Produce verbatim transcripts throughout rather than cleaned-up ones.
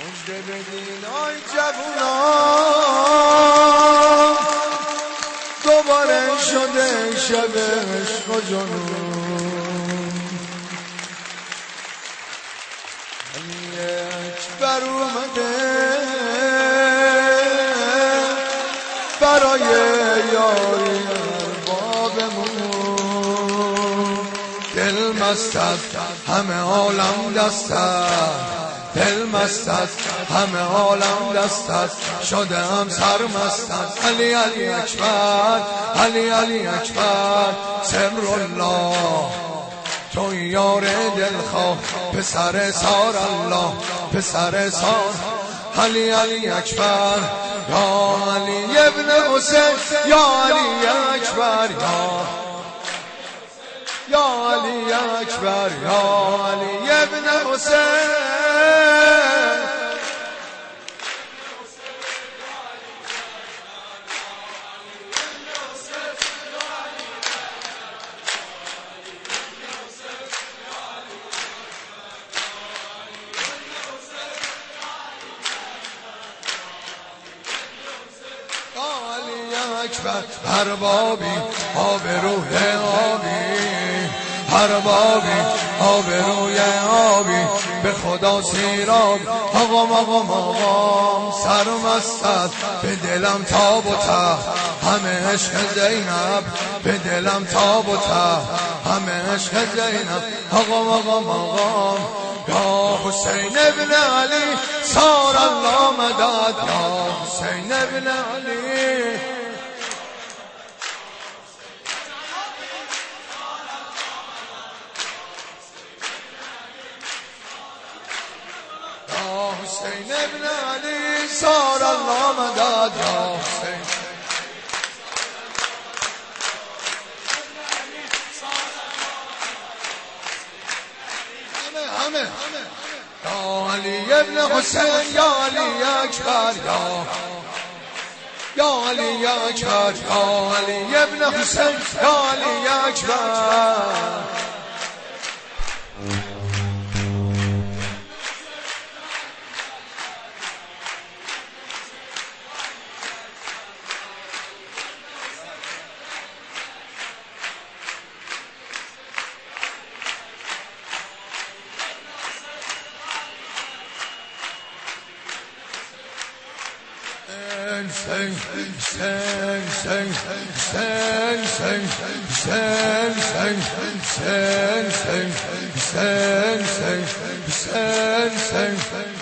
مجده بدین آی جوونان دوباره شده شب عشق و جنون علی اکبر اومده برای یاری اربابمون دل مست است همه عالم دست است دل مست است همه عالم دست است شده هم سرمست است علی علی اکبر علی علی اکبر سر الله تو یار دلخواه پسر سار الله پسر سار علی علی اکبر یا علی ابن حسین یا علی اکبر یا یا علی اکبر یا علی ابن حسین اکبر هر بابی آب روی آبی هر بابی آب روی آبی به خدا سیراب آقام آقام آقام سرمست به دلم تاب و تخت همه عشق زینب به دلم تاب و تخت همه عشق زینب آقام آقام آقام یا حسین ابن علی سار الله مدد یا حسین ابن علی حسین ابن علی سار الله مدد یا حسین همه همه یا علی ابن حسین یا علی اکبر یا یا علی اکبر یا علی ابن حسین یا علی اکبر Sing, sing, sing, sing, sing, sing, sing, sing, sing, sing, sing, sing, sing, sing.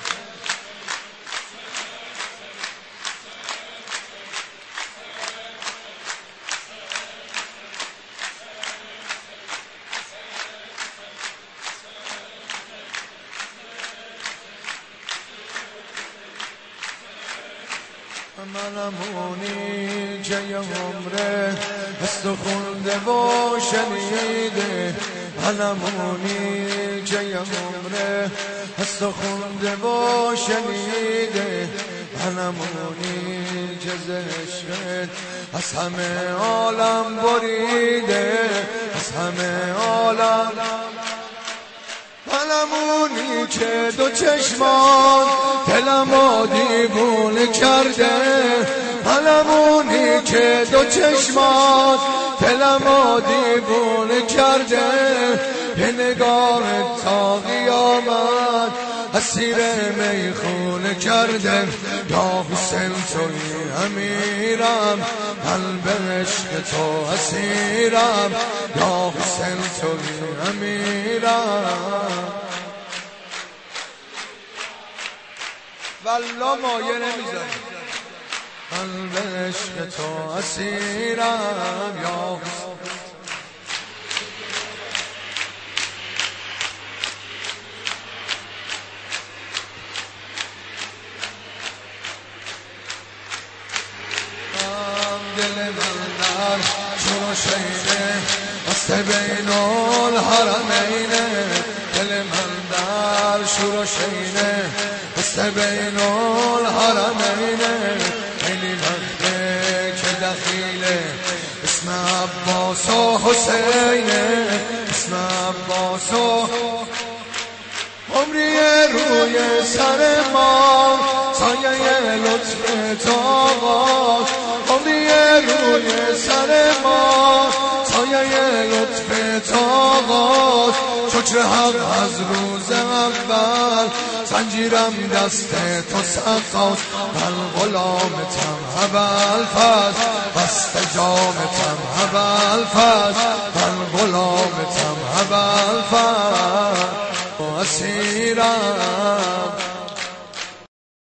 منمونی که یه عمره است و خونده و شنیده منمونی که یه عمره است و خونده و شنیده منمونی که زشقت از همه عالم بریده از همه عالم منمونی که دو چشمان دلمو دیوونه کرده منمونی که دو چشمان دلمو دیوونه کرده یه نگاه تا قیامت اسیر میخونه کرده یا حسین توی امیرم من به عشق تو اسیرم یا حسین توی امیرم والله مایه نمیذاری من به عشق تو اسیرم یا حسین دل من در شور شیده است بین الحرمینه دل من در شور شیده است بین الحرمینه خیلی وقته که دخیله اسم عباس و حسینه اسم عباس و عمری روی سر ما شکر حق از روز اول، زنجیرم دست تو سقاست، من غلامتم ابوالفضل، بسته جامتم ابوالفضل، من غلام